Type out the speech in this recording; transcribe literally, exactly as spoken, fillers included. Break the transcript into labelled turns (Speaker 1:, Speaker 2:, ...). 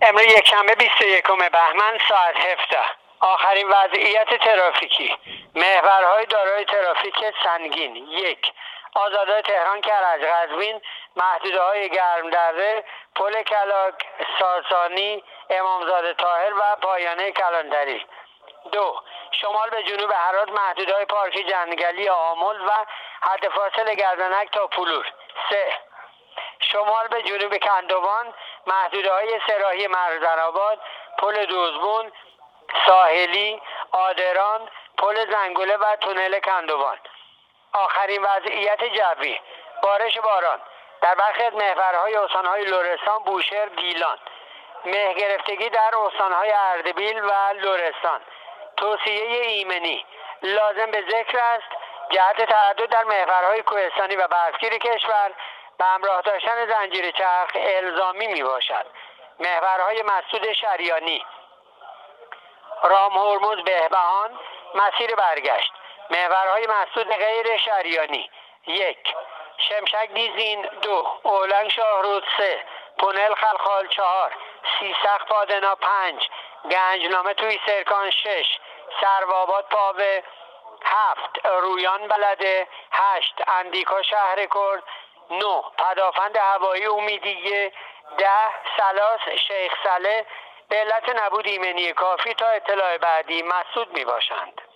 Speaker 1: امروز یکشنبه بیست و یکم بهمن ساعت هفده. آخرین وضعیت ترافیکی. محورهای دارای ترافیک سنگین. یک، آزادای تهران کرج قزوین، محدوده‌های گرمدره، پل کلاک، ساسانی، امامزاده طاهر و پایانه کلانتری. دو، شمال به جنوب هرات، محدوده‌های پارک جنگلی آمل و حد فاصل گردنک تا پولور. سه، شمال به جنوب کندوان، محدوده‌های سراحی مرزن‌آباد، پل دوزبون، ساحلی، آدران، پل زنگوله و تونل کندوان. آخرین وضعیت جوی. بارش باران در برخی از محورهای استان‌های لرستان، بوشهر، گیلان. مه گرفتگی در استان‌های اردبیل و لرستان. توصیه ایمنی لازم به ذکر است جهت تعدد در محورهای کوهستانی و برفگیر کشور به همراه داشتن زنجیر چرخ الزامی می باشد. محورهای مسدود شریانی، رام هرمز بهبهان، مسیر برگشت. محورهای مسدود غیر شریانی: یک، شمشک دیزین، دو، اولنگ شاهرود، سه، پونل خلخال، چهار، سیسخ پادنا، پنج، گنجنامه توی سرکان، شش، سروآباد پاوه، هفت، رویان بلده، هشت، اندیکا شهر کرد، نه، پدافند هوایی امیدیه، ده، سلاس شیخ سله به علت نبود ایمنی کافی تا اطلاع بعدی مسدود می باشند.